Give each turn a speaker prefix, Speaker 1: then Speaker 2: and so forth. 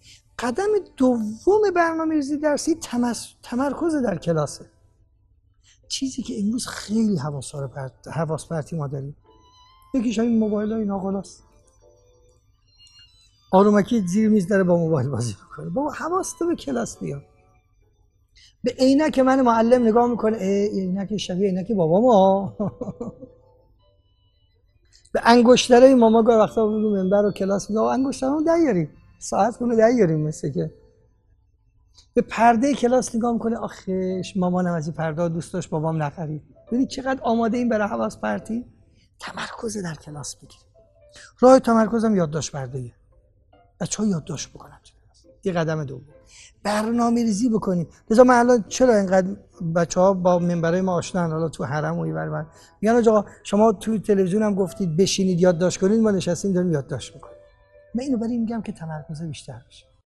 Speaker 1: قدم دوم برنامه‌ریزی درسی تمرکز در کلاسه. چیزی که امروز خیلی حواس پرتی ما داریم. یکیش همین موبایل ها، این آقالاست. آرومکی زیر میز داره با موبایل بازی میکنه. بابا حواست به کلاس بیار. به عینک من معلم نگاه میکنه، عینک شبیه عینک بابام. به انگشترهای ماما گاهی وقتا رو منبر و کلاس میگه انگشترامو دیاریم، ساعت کنه دیاریم. مثل که به پرده کلاس نگاه میکنه، آخش مامانم از این پرده دوست داشت بابام نخرید. ببینید چقدر آماده این برای حواس پرتی. تمرکز در کلاس بگیریم. راه تمرکزم یادداشت برده‌ایه. بچه‌ها یادداشت بکنن. یه قدم دوم برنامه‌ریزی بکنیم. لذا من الان چرا اینقدر بچه‌ها با منبرای ما آشنان، حالا تو حرم و اینور میگن آقا شما تو تلویزیون هم گفتید بشینید یادداشت کنید، ما نشستیم داریم یادداشت میکنیم. من اینو برای میگم که تمرکز بیشتر بشه.